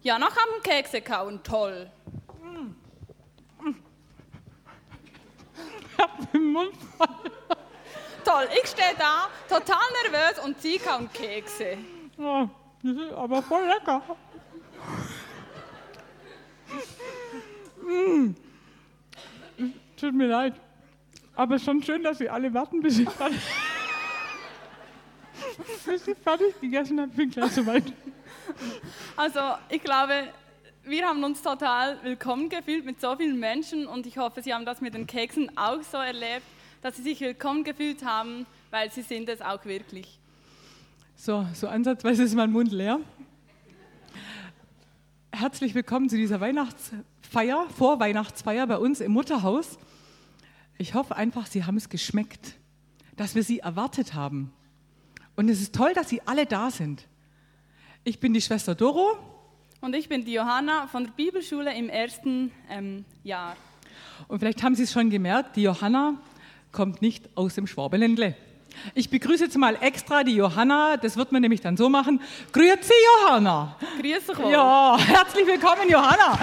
Ja, noch am Kekse kauen, toll. Ich hab den Mund voll. Toll, ich stehe da, total nervös und sie kauen Kekse. Ja, das ist aber voll lecker. Tut mir leid. Aber schon schön, dass Sie alle warten, bis ich fertig gegessen habe. Bin gleich soweit. Also, ich glaube, wir haben uns total willkommen gefühlt mit so vielen Menschen und ich hoffe, Sie haben das mit den Keksen auch so erlebt, dass Sie sich willkommen gefühlt haben, weil Sie sind es auch wirklich. So ansatzweise ist mein Mund leer. Herzlich willkommen zu dieser Vorweihnachtsfeier bei uns im Mutterhaus. Ich hoffe einfach, Sie haben es geschmeckt, dass wir Sie erwartet haben. Und es ist toll, dass Sie alle da sind. Ich bin die Schwester Doro. Und ich bin die Johanna von der Bibelschule im 1. Jahr. Und vielleicht haben Sie es schon gemerkt, die Johanna kommt nicht aus dem Schwabenländle. Ich begrüße jetzt mal extra die Johanna, das wird man nämlich dann so machen. Grüezi Johanna! Grüß dich wohl. Ja, herzlich willkommen Johanna!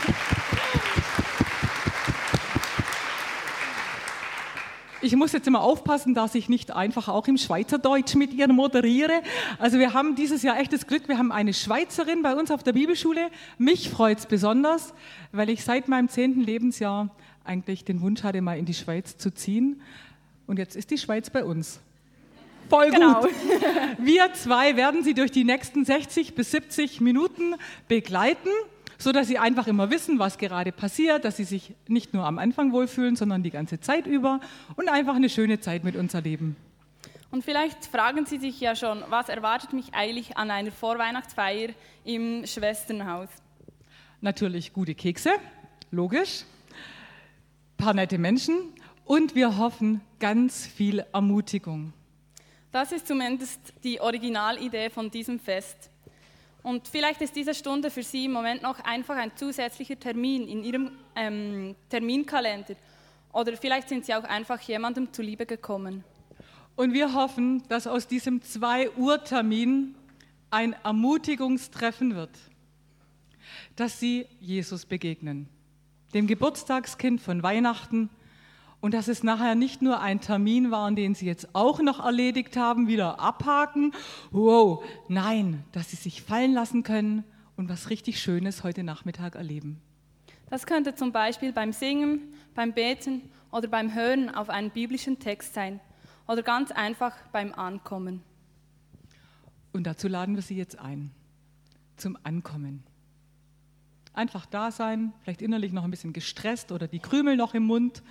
Ich muss jetzt immer aufpassen, dass ich nicht einfach auch im Schweizerdeutsch mit ihr moderiere. Also wir haben dieses Jahr echtes Glück, wir haben eine Schweizerin bei uns auf der Bibelschule. Mich freut es besonders, weil ich seit meinem 10. Lebensjahr eigentlich den Wunsch hatte, mal in die Schweiz zu ziehen. Und jetzt ist die Schweiz bei uns. Voll Genau. gut. Wir zwei werden Sie durch die nächsten 60 bis 70 Minuten begleiten, sodass Sie einfach immer wissen, was gerade passiert, dass Sie sich nicht nur am Anfang wohlfühlen, sondern die ganze Zeit über und einfach eine schöne Zeit mit uns erleben. Und vielleicht fragen Sie sich ja schon, was erwartet mich eigentlich an einer Vorweihnachtsfeier im Schwesternhaus? Natürlich gute Kekse, logisch, paar nette Menschen und wir hoffen ganz viel Ermutigung. Das ist zumindest die Originalidee von diesem Fest. Und vielleicht ist diese Stunde für Sie im Moment noch einfach ein zusätzlicher Termin in Ihrem Terminkalender. Oder vielleicht sind Sie auch einfach jemandem zuliebe gekommen. Und wir hoffen, dass aus diesem 2-Uhr-Termin ein Ermutigungstreffen wird. Dass Sie Jesus begegnen, dem Geburtstagskind von Weihnachten. Und dass es nachher nicht nur ein Termin war, den Sie jetzt auch noch erledigt haben, wieder abhaken. Wow, nein, dass Sie sich fallen lassen können und was richtig Schönes heute Nachmittag erleben. Das könnte zum Beispiel beim Singen, beim Beten oder beim Hören auf einen biblischen Text sein. Oder ganz einfach beim Ankommen. Und dazu laden wir Sie jetzt ein, zum Ankommen. Einfach da sein, vielleicht innerlich noch ein bisschen gestresst oder die Krümel noch im Mund.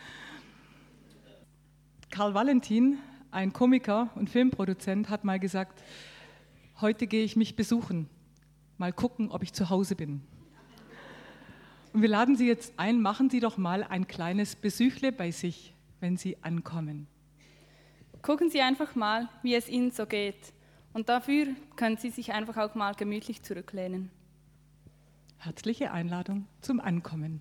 Karl Valentin, ein Komiker und Filmproduzent, hat mal gesagt, heute gehe ich mich besuchen, mal gucken, ob ich zu Hause bin. Und wir laden Sie jetzt ein, machen Sie doch mal ein kleines Besuchle bei sich, wenn Sie ankommen. Gucken Sie einfach mal, wie es Ihnen so geht. Und dafür können Sie sich einfach auch mal gemütlich zurücklehnen. Herzliche Einladung zum Ankommen.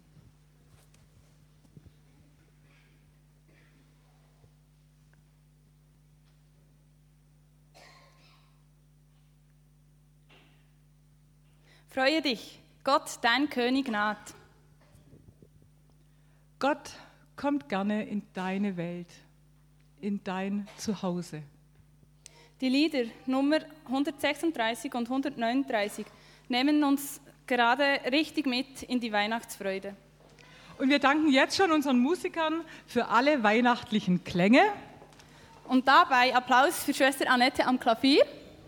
Freue dich, Gott, dein König naht. Gott kommt gerne in deine Welt, in dein Zuhause. Die Lieder Nummer 136 und 139 nehmen uns gerade richtig mit in die Weihnachtsfreude. Und wir danken jetzt schon unseren Musikern für alle weihnachtlichen Klänge. Und dabei Applaus für Schwester Annette am Klavier.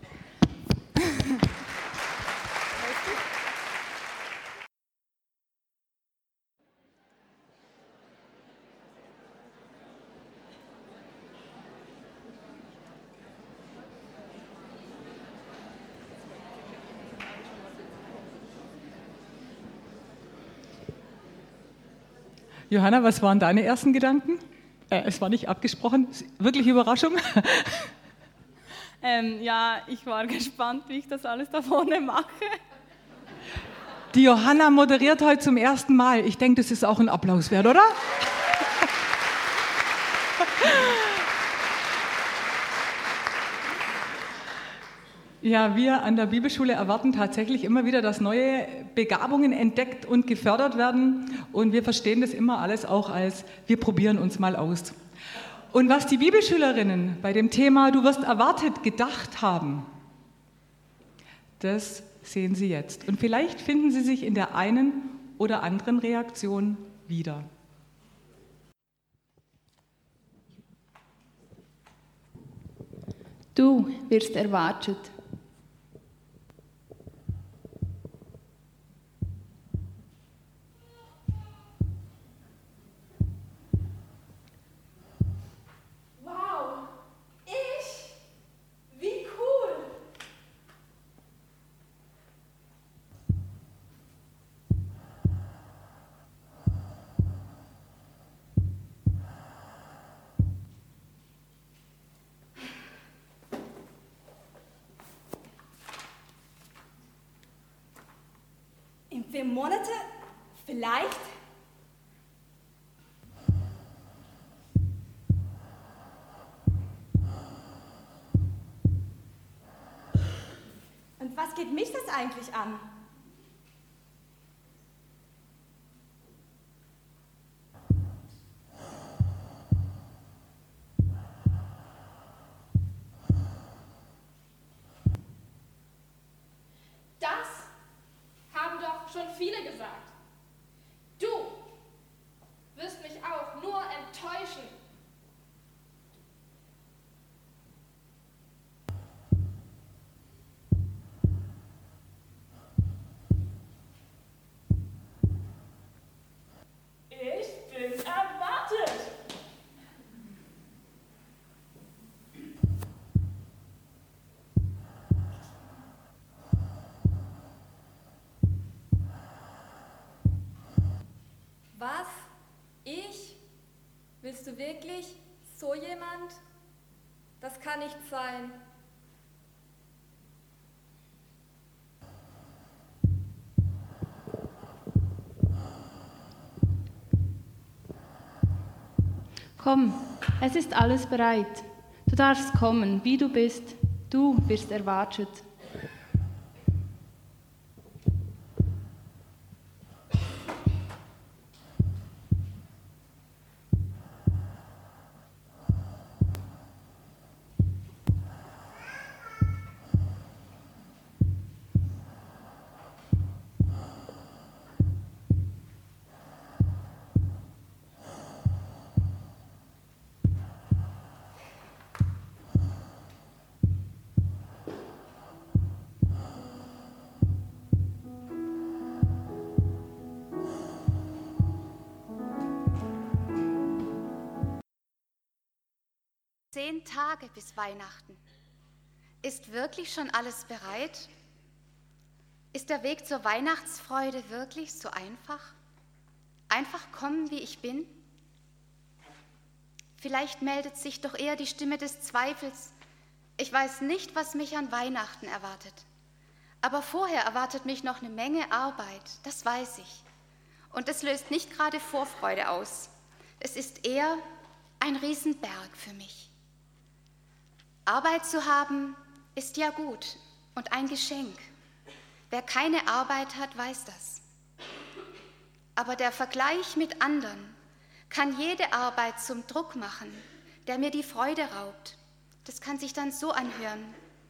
Johanna, was waren deine ersten Gedanken? Es war nicht abgesprochen, wirklich Überraschung. Ja, ich war gespannt, wie ich das alles da vorne mache. Die Johanna moderiert heute zum ersten Mal. Ich denke, das ist auch ein Applaus wert, oder? Ja, wir an der Bibelschule erwarten tatsächlich immer wieder, dass neue Begabungen entdeckt und gefördert werden. Und wir verstehen das immer alles auch als, wir probieren uns mal aus. Und was die Bibelschülerinnen bei dem Thema Du wirst erwartet gedacht haben, das sehen Sie jetzt. Und vielleicht finden Sie sich in der einen oder anderen Reaktion wieder. Du wirst erwartet. Wow, ich? Wie cool! In 4 Monate? Vielleicht? Und was geht mich das eigentlich an? Das haben doch schon viele gesagt. Du wirst mich auch nur enttäuschen. Ich bin erwartet. Was? Ich? Willst du wirklich so jemand? Das kann nicht sein. Komm, es ist alles bereit. Du darfst kommen, wie du bist. Du wirst erwartet. Zehn Tage bis Weihnachten. Ist wirklich schon alles bereit? Ist der Weg zur Weihnachtsfreude wirklich so einfach? Einfach kommen, wie ich bin? Vielleicht meldet sich doch eher die Stimme des Zweifels. Ich weiß nicht, was mich an Weihnachten erwartet. Aber vorher erwartet mich noch eine Menge Arbeit, das weiß ich. Und es löst nicht gerade Vorfreude aus. Es ist eher ein Riesenberg für mich. Arbeit zu haben, ist ja gut und ein Geschenk. Wer keine Arbeit hat, weiß das. Aber der Vergleich mit anderen kann jede Arbeit zum Druck machen, der mir die Freude raubt. Das kann sich dann so anhören.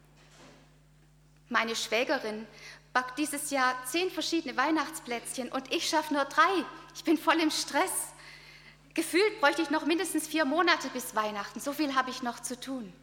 Meine Schwägerin backt dieses Jahr 10 verschiedene Weihnachtsplätzchen und ich schaffe nur 3. Ich bin voll im Stress. Gefühlt bräuchte ich noch mindestens 4 Monate bis Weihnachten. So viel habe ich noch zu tun.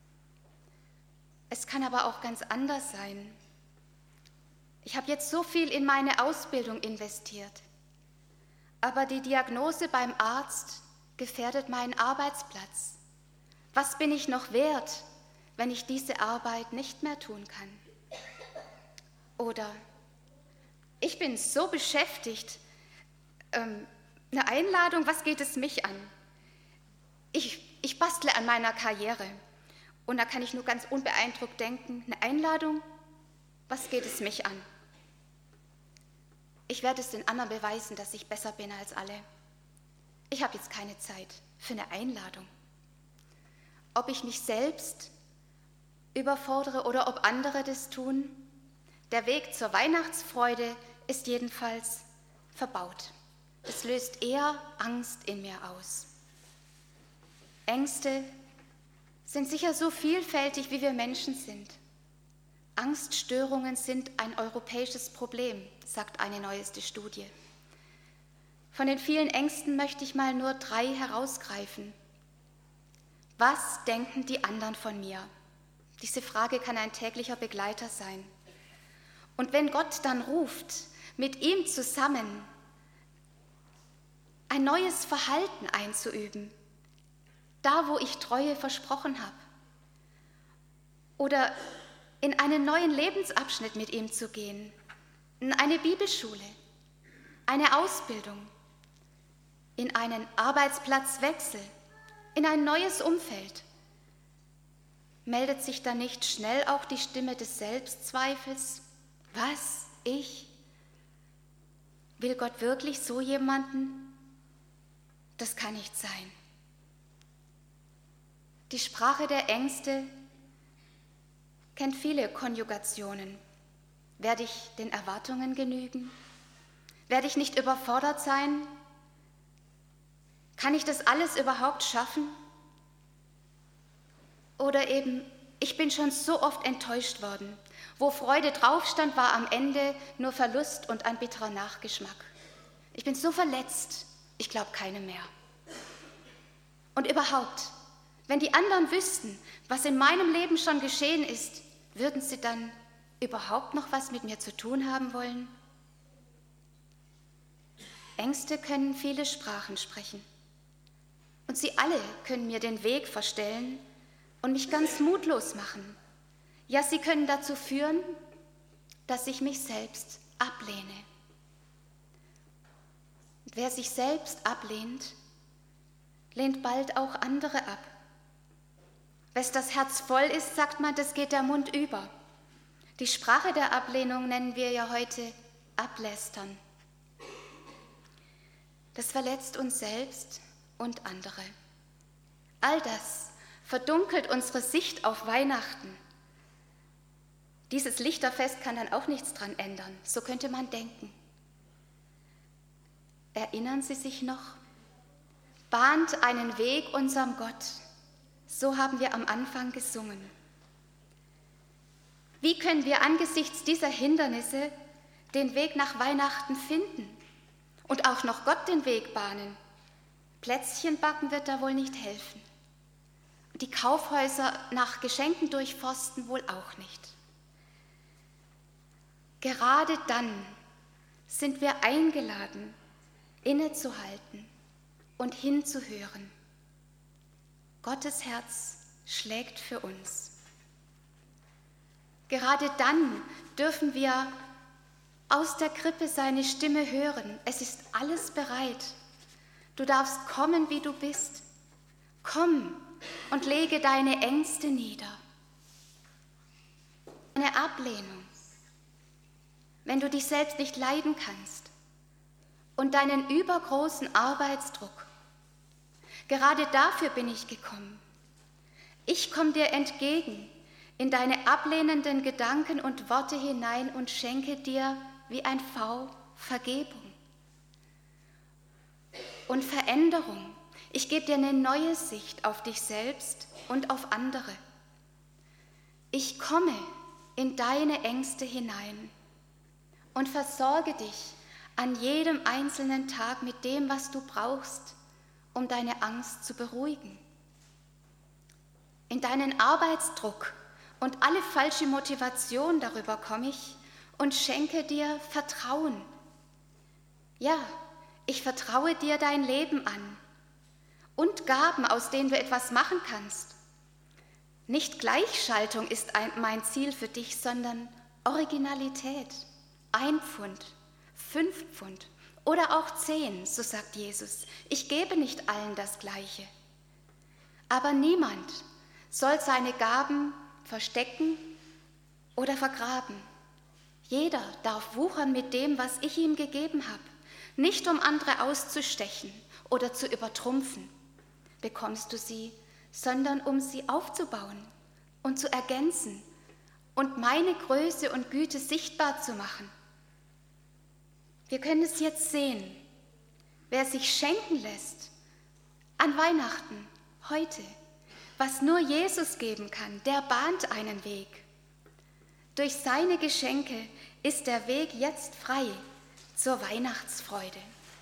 Es kann aber auch ganz anders sein. Ich habe jetzt so viel in meine Ausbildung investiert, aber die Diagnose beim Arzt gefährdet meinen Arbeitsplatz. Was bin ich noch wert, wenn ich diese Arbeit nicht mehr tun kann? Oder ich bin so beschäftigt, eine Einladung, was geht es mich an? Ich bastle an meiner Karriere. Und da kann ich nur ganz unbeeindruckt denken, eine Einladung, was geht es mich an? Ich werde es den anderen beweisen, dass ich besser bin als alle. Ich habe jetzt keine Zeit für eine Einladung. Ob ich mich selbst überfordere oder ob andere das tun. Der Weg zur Weihnachtsfreude ist jedenfalls verbaut. Es löst eher Angst in mir aus. Ängste sind sicher so vielfältig, wie wir Menschen sind. Angststörungen sind ein europäisches Problem, sagt eine neueste Studie. Von den vielen Ängsten möchte ich mal nur 3 herausgreifen. Was denken die anderen von mir? Diese Frage kann ein täglicher Begleiter sein. Und wenn Gott dann ruft, mit ihm zusammen ein neues Verhalten einzuüben, da wo ich Treue versprochen habe, oder in einen neuen Lebensabschnitt mit ihm zu gehen, in eine Bibelschule, eine Ausbildung, in einen Arbeitsplatzwechsel, in ein neues Umfeld, meldet sich dann nicht schnell auch die Stimme des Selbstzweifels? Was? Ich? Will Gott wirklich so jemanden? Das kann nicht sein. Die Sprache der Ängste kennt viele Konjugationen. Werde ich den Erwartungen genügen? Werde ich nicht überfordert sein? Kann ich das alles überhaupt schaffen? Oder eben, ich bin schon so oft enttäuscht worden. Wo Freude drauf stand, war am Ende nur Verlust und ein bitterer Nachgeschmack. Ich bin so verletzt, ich glaube keine mehr. Und überhaupt, wenn die anderen wüssten, was in meinem Leben schon geschehen ist, würden sie dann überhaupt noch was mit mir zu tun haben wollen? Ängste können viele Sprachen sprechen. Und sie alle können mir den Weg verstellen und mich ganz mutlos machen. Ja, sie können dazu führen, dass ich mich selbst ablehne. Und wer sich selbst ablehnt, lehnt bald auch andere ab. Wes das Herz voll ist, sagt man, das geht der Mund über. Die Sprache der Ablehnung nennen wir ja heute Ablästern. Das verletzt uns selbst und andere. All das verdunkelt unsere Sicht auf Weihnachten. Dieses Lichterfest kann dann auch nichts dran ändern, so könnte man denken. Erinnern Sie sich noch? Bahnt einen Weg unserem Gott, so haben wir am Anfang gesungen. Wie können wir angesichts dieser Hindernisse den Weg nach Weihnachten finden und auch noch Gott den Weg bahnen? Plätzchen backen wird da wohl nicht helfen. Die Kaufhäuser nach Geschenken durchforsten wohl auch nicht. Gerade dann sind wir eingeladen, innezuhalten und hinzuhören. Gottes Herz schlägt für uns. Gerade dann dürfen wir aus der Krippe seine Stimme hören. Es ist alles bereit. Du darfst kommen, wie du bist. Komm und lege deine Ängste nieder. Eine Ablehnung, wenn du dich selbst nicht leiden kannst und deinen übergroßen Arbeitsdruck. Gerade dafür bin ich gekommen. Ich komme dir entgegen in deine ablehnenden Gedanken und Worte hinein und schenke dir wie ein V Vergebung und Veränderung. Ich gebe dir eine neue Sicht auf dich selbst und auf andere. Ich komme in deine Ängste hinein und versorge dich an jedem einzelnen Tag mit dem, was du brauchst, um deine Angst zu beruhigen. In deinen Arbeitsdruck und alle falsche Motivation darüber komme ich und schenke dir Vertrauen. Ja, ich vertraue dir dein Leben an und Gaben, aus denen du etwas machen kannst. Nicht Gleichschaltung ist mein Ziel für dich, sondern Originalität. 1 Pfund, 5 Pfund oder auch 10, so sagt Jesus. Ich gebe nicht allen das Gleiche. Aber niemand soll seine Gaben verstecken oder vergraben. Jeder darf wuchern mit dem, was ich ihm gegeben habe. Nicht um andere auszustechen oder zu übertrumpfen, bekommst du sie, sondern um sie aufzubauen, und zu ergänzen und meine Größe und Güte sichtbar zu machen. Wir können es jetzt sehen. Wer sich schenken lässt an Weihnachten, heute, was nur Jesus geben kann, der bahnt einen Weg. Durch seine Geschenke ist der Weg jetzt frei zur Weihnachtsfreude.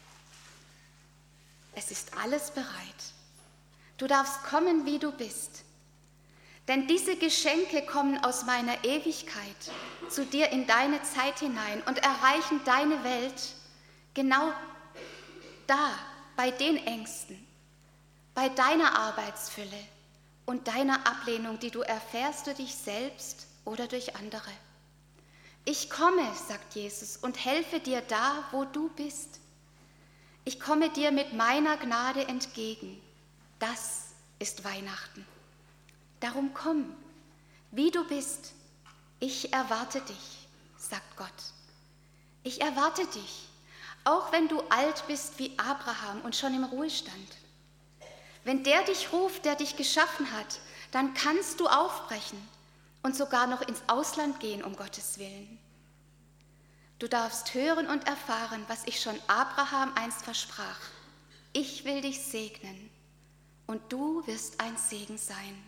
Es ist alles bereit. Du darfst kommen, wie du bist. Denn diese Geschenke kommen aus meiner Ewigkeit zu dir in deine Zeit hinein und erreichen deine Welt genau da, bei den Ängsten, bei deiner Arbeitsfülle und deiner Ablehnung, die du erfährst durch dich selbst oder durch andere. Ich komme, sagt Jesus, und helfe dir da, wo du bist. Ich komme dir mit meiner Gnade entgegen. Das ist Weihnachten. Darum komm, wie du bist. Ich erwarte dich, sagt Gott. Ich erwarte dich, auch wenn du alt bist wie Abraham und schon im Ruhestand. Wenn der dich ruft, der dich geschaffen hat, dann kannst du aufbrechen und sogar noch ins Ausland gehen, um Gottes Willen. Du darfst hören und erfahren, was ich schon Abraham einst versprach. Ich will dich segnen und du wirst ein Segen sein.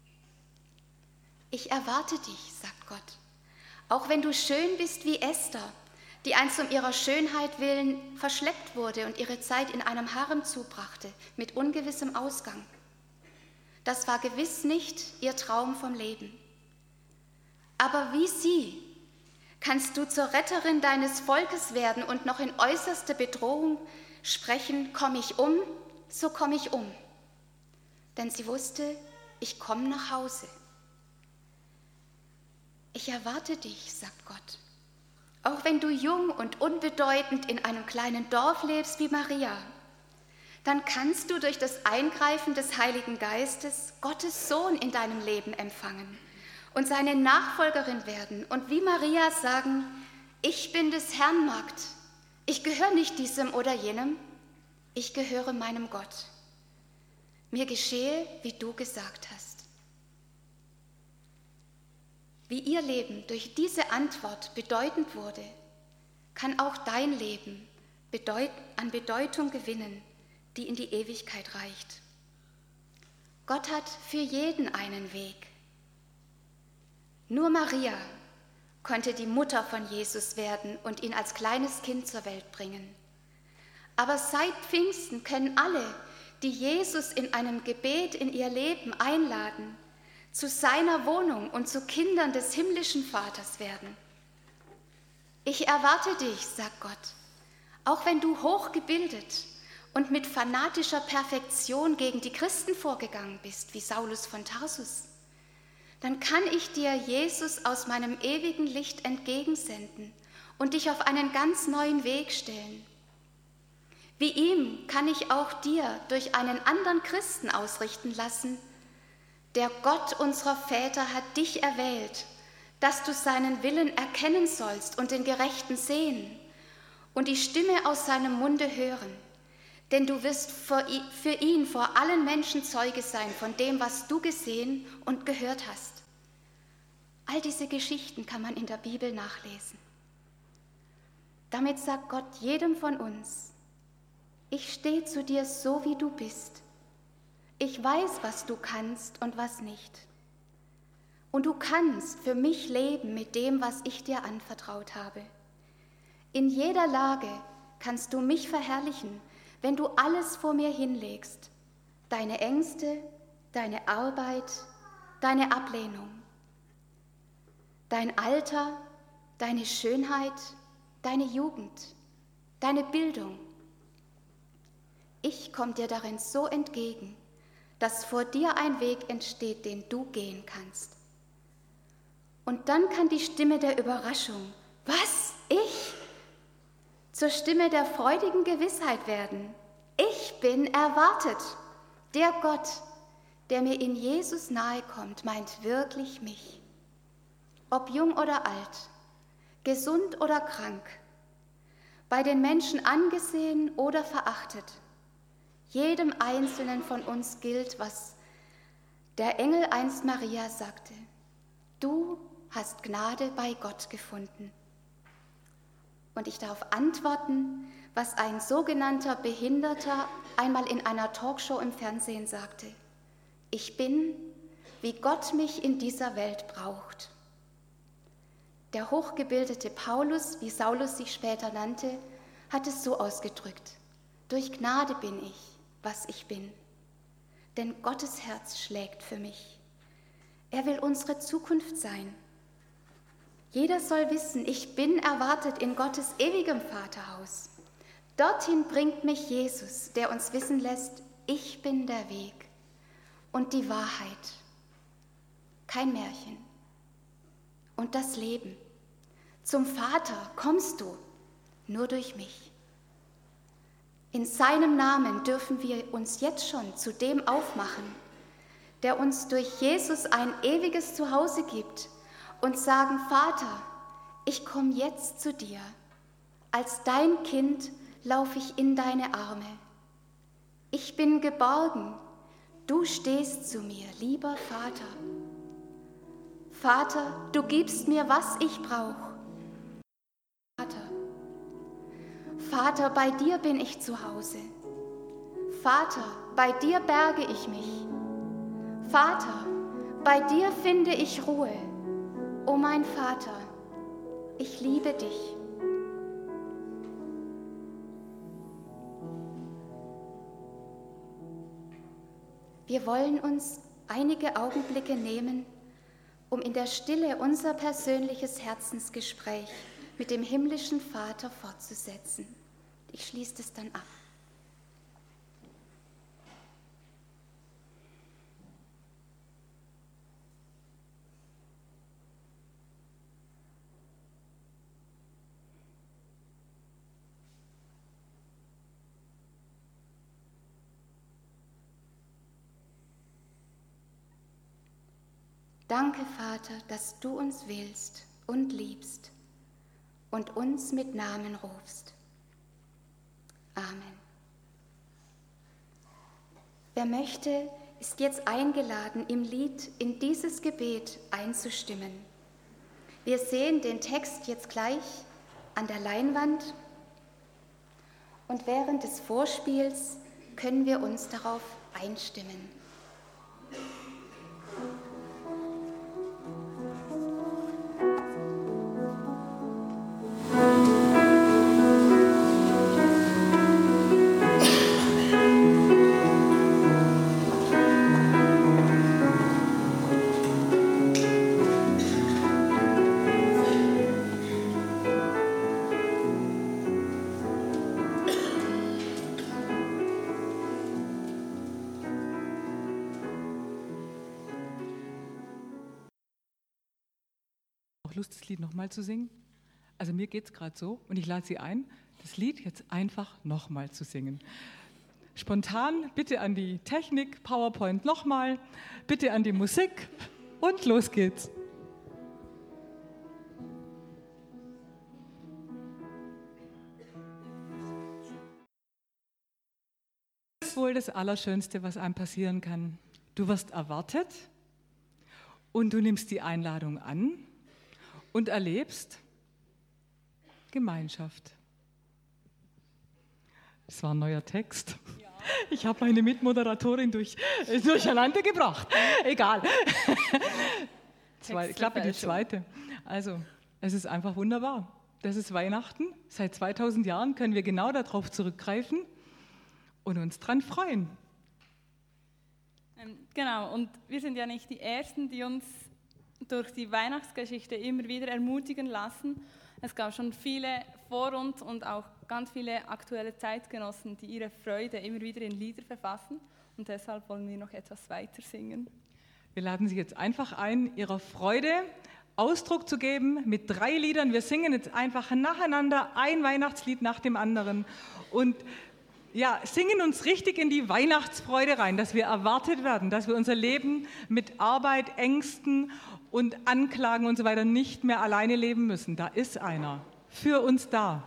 Ich erwarte dich, sagt Gott, auch wenn du schön bist wie Esther, die einst um ihrer Schönheit willen verschleppt wurde und ihre Zeit in einem Harem zubrachte, mit ungewissem Ausgang. Das war gewiss nicht ihr Traum vom Leben. Aber wie sie kannst du zur Retterin deines Volkes werden und noch in äußerster Bedrohung sprechen, komm ich um, so komm ich um. Denn sie wusste, ich komme nach Hause. Ich erwarte dich, sagt Gott. Auch wenn du jung und unbedeutend in einem kleinen Dorf lebst wie Maria, dann kannst du durch das Eingreifen des Heiligen Geistes Gottes Sohn in deinem Leben empfangen und seine Nachfolgerin werden und wie Maria sagen, ich bin des Herrn Magd, ich gehöre nicht diesem oder jenem, ich gehöre meinem Gott. Mir geschehe, wie du gesagt hast. Wie ihr Leben durch diese Antwort bedeutend wurde, kann auch dein Leben an Bedeutung gewinnen, die in die Ewigkeit reicht. Gott hat für jeden einen Weg. Nur Maria konnte die Mutter von Jesus werden und ihn als kleines Kind zur Welt bringen. Aber seit Pfingsten können alle, die Jesus in einem Gebet in ihr Leben einladen, zu seiner Wohnung und zu Kindern des himmlischen Vaters werden. Ich erwarte dich, sagt Gott, auch wenn du hochgebildet und mit fanatischer Perfektion gegen die Christen vorgegangen bist, wie Saulus von Tarsus, dann kann ich dir Jesus aus meinem ewigen Licht entgegensenden und dich auf einen ganz neuen Weg stellen. Wie ihm kann ich auch dir durch einen anderen Christen ausrichten lassen, der Gott unserer Väter hat dich erwählt, dass du seinen Willen erkennen sollst und den Gerechten sehen und die Stimme aus seinem Munde hören. Denn du wirst für ihn vor allen Menschen Zeuge sein von dem, was du gesehen und gehört hast. All diese Geschichten kann man in der Bibel nachlesen. Damit sagt Gott jedem von uns, ich stehe zu dir so, wie du bist. Ich weiß, was du kannst und was nicht. Und du kannst für mich leben mit dem, was ich dir anvertraut habe. In jeder Lage kannst du mich verherrlichen, wenn du alles vor mir hinlegst. Deine Ängste, deine Arbeit, deine Ablehnung, dein Alter, deine Schönheit, deine Jugend, deine Bildung. Ich komme dir darin so entgegen, dass vor dir ein Weg entsteht, den du gehen kannst. Und dann kann die Stimme der Überraschung, was, ich, zur Stimme der freudigen Gewissheit werden. Ich bin erwartet. Der Gott, der mir in Jesus nahe kommt, meint wirklich mich. Ob jung oder alt, gesund oder krank, bei den Menschen angesehen oder verachtet, jedem Einzelnen von uns gilt, was Der Engel einst Maria sagte, du hast Gnade bei Gott gefunden. Und ich darf antworten, was ein sogenannter Behinderter einmal in einer Talkshow im Fernsehen sagte. Ich bin, wie Gott mich in dieser Welt braucht. Der hochgebildete Paulus, wie Saulus sich später nannte, hat es so ausgedrückt. Durch Gnade bin ich, was ich bin. Denn Gottes Herz schlägt für mich. Er will unsere Zukunft sein. Jeder soll wissen, ich bin erwartet in Gottes ewigem Vaterhaus. Dorthin bringt mich Jesus, der uns wissen lässt, ich bin der Weg und die Wahrheit. Kein Märchen. Und das Leben. Zum Vater kommst du nur durch mich. In seinem Namen dürfen wir uns jetzt schon zu dem aufmachen, der uns durch Jesus ein ewiges Zuhause gibt und sagen, Vater, ich komme jetzt zu dir. Als dein Kind laufe ich in deine Arme. Ich bin geborgen, du stehst zu mir, lieber Vater. Vater, du gibst mir, was ich brauche. Vater, bei dir bin ich zu Hause. Vater, bei dir berge ich mich. Vater, bei dir finde ich Ruhe. O mein Vater, ich liebe dich. Wir wollen uns einige Augenblicke nehmen, um in der Stille unser persönliches Herzensgespräch mit dem himmlischen Vater fortzusetzen. Ich schließe es dann ab. Danke, Vater, dass du uns willst und liebst und uns mit Namen rufst. Amen. Wer möchte, ist jetzt eingeladen, im Lied in dieses Gebet einzustimmen. Wir sehen den Text jetzt gleich an der Leinwand und während des Vorspiels können wir uns darauf einstimmen. Lust, das Lied nochmal zu singen? Also mir geht es gerade so und ich lade Sie ein, das Lied jetzt einfach nochmal zu singen. Spontan, bitte an die Technik, PowerPoint nochmal, bitte an die Musik und los geht's. Das ist wohl das Allerschönste, was einem passieren kann. Du wirst erwartet und du nimmst die Einladung an und erlebst Gemeinschaft. Das war ein neuer Text. Ja. Ich habe meine Mitmoderatorin durcheinander gebracht. Egal. Klappe die zweite. Also, es ist einfach wunderbar. Das ist Weihnachten. Seit 2000 Jahren können wir genau darauf zurückgreifen und uns dran freuen. Genau, und wir sind ja nicht die Ersten, die uns durch die Weihnachtsgeschichte immer wieder ermutigen lassen. Es gab schon viele vor uns und auch ganz viele aktuelle Zeitgenossen, die ihre Freude immer wieder in Lieder verfassen. Und deshalb wollen wir noch etwas weiter singen. Wir laden Sie jetzt einfach ein, Ihrer Freude Ausdruck zu geben mit 3 Liedern. Wir singen jetzt einfach nacheinander ein Weihnachtslied nach dem anderen und ja, singen uns richtig in die Weihnachtsfreude rein, dass wir erwartet werden, dass wir unser Leben mit Arbeit, Ängsten und Anklagen und so weiter nicht mehr alleine leben müssen. Da ist einer für uns da.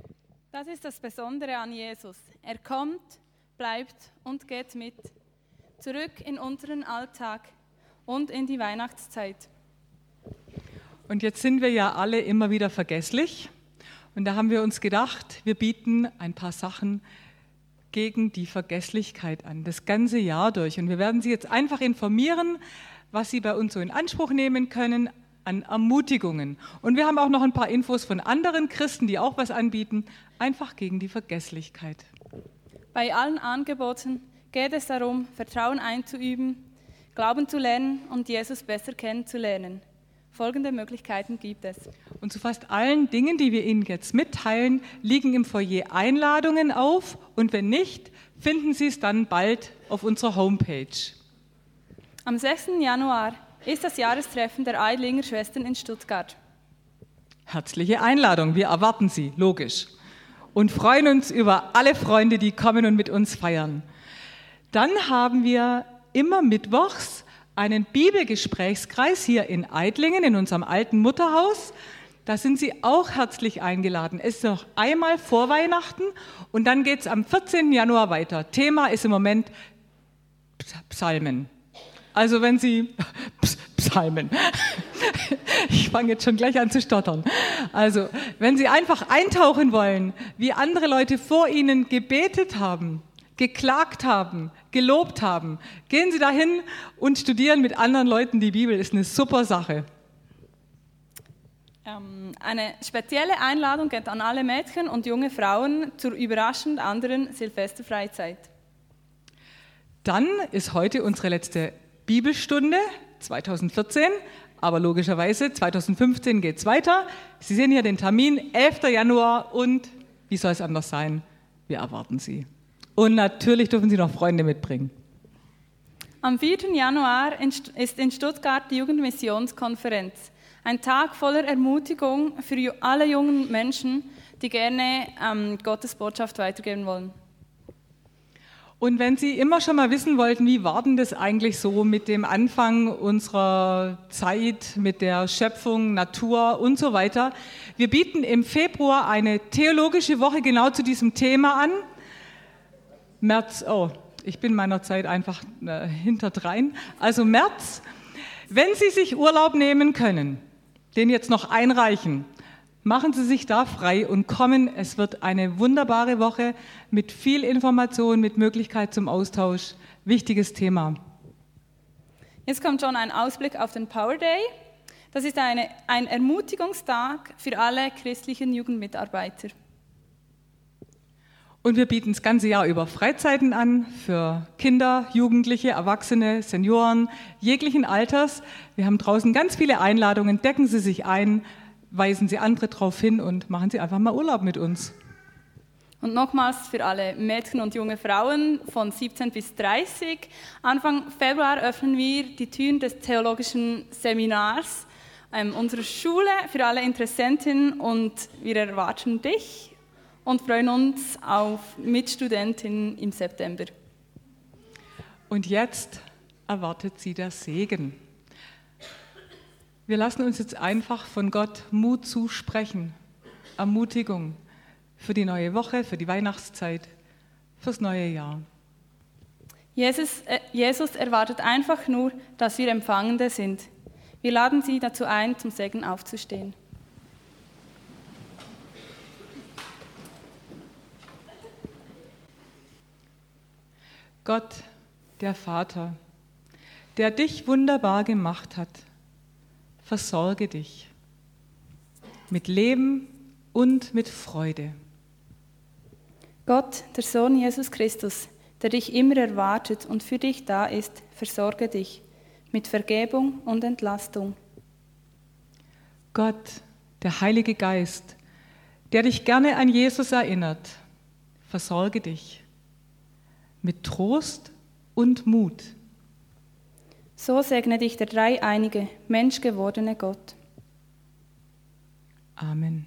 Das ist das Besondere an Jesus. Er kommt, bleibt und geht mit. zurück in unseren Alltag und in die Weihnachtszeit. Und jetzt sind wir ja alle immer wieder vergesslich. Und da haben wir uns gedacht, wir bieten ein paar Sachen gegen die Vergesslichkeit an, das ganze Jahr durch. Und wir werden Sie jetzt einfach informieren, was Sie bei uns so in Anspruch nehmen können an Ermutigungen. Und wir haben auch noch ein paar Infos von anderen Christen, die auch was anbieten, einfach gegen die Vergesslichkeit. Bei allen Angeboten geht es darum, Vertrauen einzuüben, Glauben zu lernen und Jesus besser kennenzulernen. Folgende Möglichkeiten gibt es. Und zu fast allen Dingen, die wir Ihnen jetzt mitteilen, liegen im Foyer Einladungen auf. Und wenn nicht, finden Sie es dann bald auf unserer Homepage. Am 6. Januar ist das Jahrestreffen der Eidlinger Schwestern in Stuttgart. Herzliche Einladung, wir erwarten Sie, logisch. Und freuen uns über alle Freunde, die kommen und mit uns feiern. Dann haben wir immer mittwochs einen Bibelgesprächskreis hier in Eidlingen, in unserem alten Mutterhaus. Da sind Sie auch herzlich eingeladen. Es ist noch einmal vor Weihnachten und dann geht es am 14. Januar weiter. Thema ist im Moment Psalmen. Also wenn Sie, Psalmen, ich fange jetzt schon gleich an zu stottern. Also wenn Sie einfach eintauchen wollen, wie andere Leute vor Ihnen gebetet haben, geklagt haben, gelobt haben, gehen Sie dahin und studieren mit anderen Leuten die Bibel. Ist eine super Sache. Eine spezielle Einladung geht an alle Mädchen und junge Frauen zur überraschend anderen Silvesterfreizeit. Dann ist heute unsere letzte Bibelstunde 2014, aber logischerweise 2015 geht es weiter. Sie sehen hier den Termin, 11. Januar und wie soll es anders sein? Wir erwarten Sie. Und natürlich dürfen Sie noch Freunde mitbringen. Am 4. Januar ist in Stuttgart die Jugendmissionskonferenz. Ein Tag voller Ermutigung für alle jungen Menschen, die gerne Gottes Botschaft weitergeben wollen. Und wenn Sie immer schon mal wissen wollten, wie war denn das eigentlich so mit dem Anfang unserer Zeit, mit der Schöpfung, Natur und so weiter, wir bieten im Februar eine theologische Woche genau zu diesem Thema an. März, oh, ich bin meiner Zeit einfach hinterdrein. Also März, wenn Sie sich Urlaub nehmen können, den jetzt noch einreichen, machen Sie sich da frei und kommen. Es wird eine wunderbare Woche mit viel Information, mit Möglichkeit zum Austausch. Wichtiges Thema. Jetzt kommt schon ein Ausblick auf den Power Day. Das ist ein Ermutigungstag für alle christlichen Jugendmitarbeiter. Und wir bieten das ganze Jahr über Freizeiten an für Kinder, Jugendliche, Erwachsene, Senioren, jeglichen Alters. Wir haben draußen ganz viele Einladungen. Decken Sie sich ein, weisen Sie andere darauf hin und machen Sie einfach mal Urlaub mit uns. Und nochmals für alle Mädchen und junge Frauen von 17 bis 30. Anfang Februar öffnen wir die Türen des theologischen Seminars unserer Schule für alle Interessentinnen und wir erwarten dich und freuen uns auf Mitstudentinnen im September. Und jetzt erwartet Sie der Segen. Wir lassen uns jetzt einfach von Gott Mut zusprechen, Ermutigung für die neue Woche, für die Weihnachtszeit, fürs neue Jahr. Jesus erwartet einfach nur, dass wir Empfangende sind. Wir laden Sie dazu ein, zum Segen aufzustehen. Gott, der Vater, der dich wunderbar gemacht hat, versorge dich mit Leben und mit Freude. Gott, der Sohn Jesus Christus, der dich immer erwartet und für dich da ist, versorge dich mit Vergebung und Entlastung. Gott, der Heilige Geist, der dich gerne an Jesus erinnert, versorge dich mit Trost und Mut. So segne dich der dreieinige, menschgewordene Gott. Amen.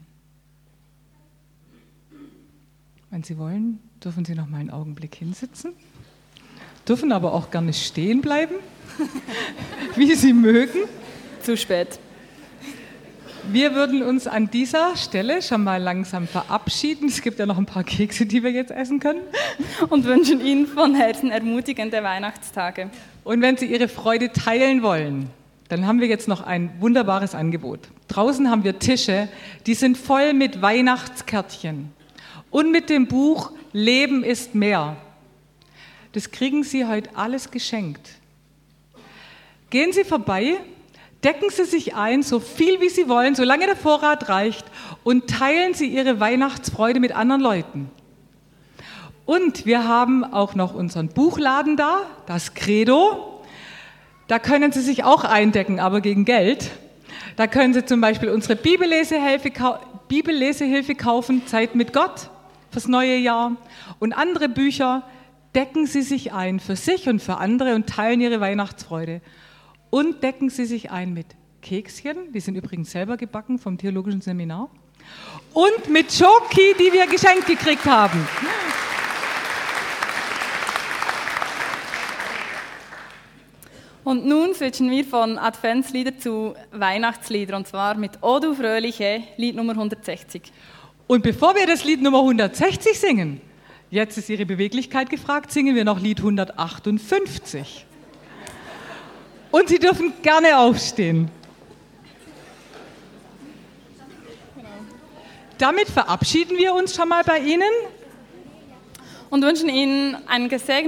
Wenn Sie wollen, dürfen Sie noch mal einen Augenblick hinsitzen, dürfen aber auch gerne stehen bleiben, wie Sie mögen. Zu spät. Wir würden uns an dieser Stelle schon mal langsam verabschieden. Es gibt ja noch ein paar Kekse, die wir jetzt essen können. Und wünschen Ihnen von Herzen ermutigende Weihnachtstage. Und wenn Sie Ihre Freude teilen wollen, dann haben wir jetzt noch ein wunderbares Angebot. Draußen haben wir Tische, die sind voll mit Weihnachtskärtchen und mit dem Buch Leben ist mehr. Das kriegen Sie heute alles geschenkt. Gehen Sie vorbei, decken Sie sich ein, so viel wie Sie wollen, solange der Vorrat reicht, und teilen Sie Ihre Weihnachtsfreude mit anderen Leuten. Und wir haben auch noch unseren Buchladen da, das Credo. Da können Sie sich auch eindecken, aber gegen Geld. Da können Sie zum Beispiel unsere Bibellesehilfe kaufen, Zeit mit Gott fürs neue Jahr. Und andere Bücher. Decken Sie sich ein für sich und für andere und teilen Ihre Weihnachtsfreude. Und decken Sie sich ein mit Kekschen, die sind übrigens selber gebacken vom Theologischen Seminar. Und mit Schoki, die wir geschenkt gekriegt haben. Und nun switchen wir von Adventslieder zu Weihnachtslieder, und zwar mit O du Fröhliche, Lied Nummer 160. Und bevor wir das Lied Nummer 160 singen, jetzt ist Ihre Beweglichkeit gefragt, singen wir noch Lied 158. Und Sie dürfen gerne aufstehen. Damit verabschieden wir uns schon mal bei Ihnen. Und wünschen Ihnen einen gesegneten